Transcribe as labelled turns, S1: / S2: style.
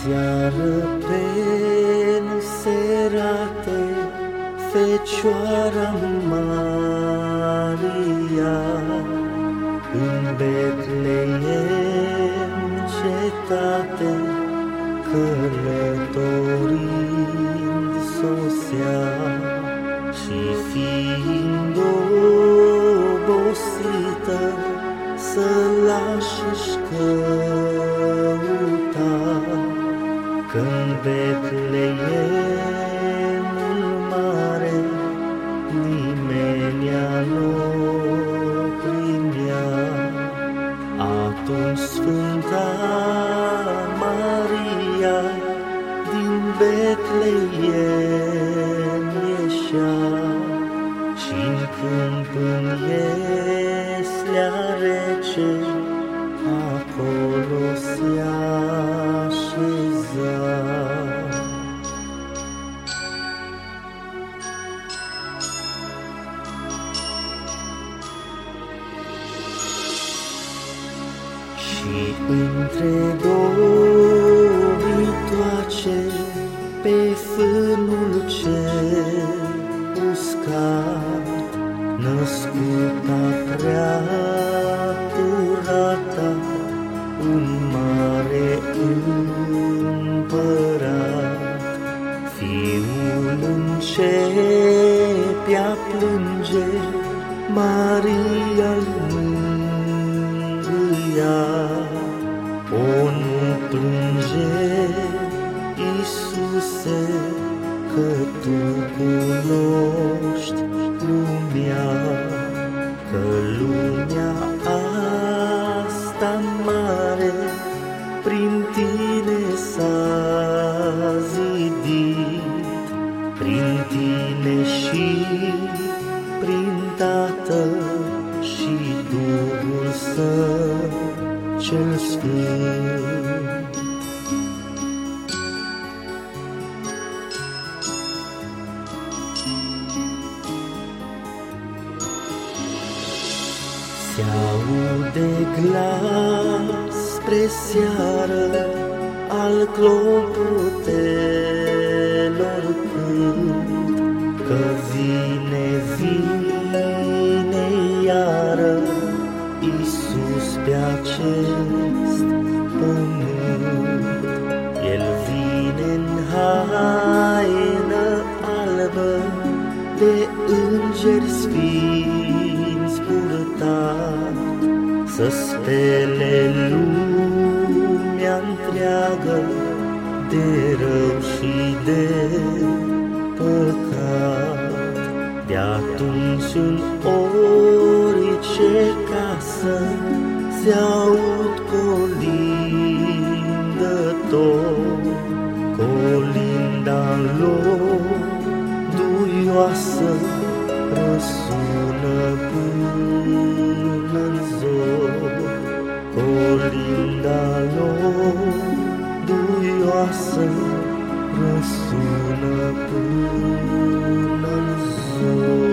S1: Aseară pe serate, Fecioara Maria, în Betleem cetate, călătorind sosea, și fiind obosită, să lași-și căuta, că-n Betleemul mare nimenea nu primea. Atunci Sfânta Maria din Betleem ieșea, și-n câmp în ieslea rece, acolo se așeza. Și între două vitoace, pe fânul cel uscat, născuta prea curata, un mare împărat. Fiul începea plânge, Maria-l mângâia. O, nu plânge, Iisuse, că Tu cunoști lumea, că lumea asta mare prin Tine s-a zidit, prin Tine și prin Tatăl și Duhul Său cel Sfânt. Se-aude glas spre seară al clopotelor cânt, că vine, vine iară Iisus pe acest pământ. El vine-n haină albă, de îngeri sfinți purtat, să spele lumea întreagă de rău și de păcat. De-atunci în orice casă se aud colindător, colinda lor duioasă răsună până-n zor. Colinda lor duioasă răsună până-n zor.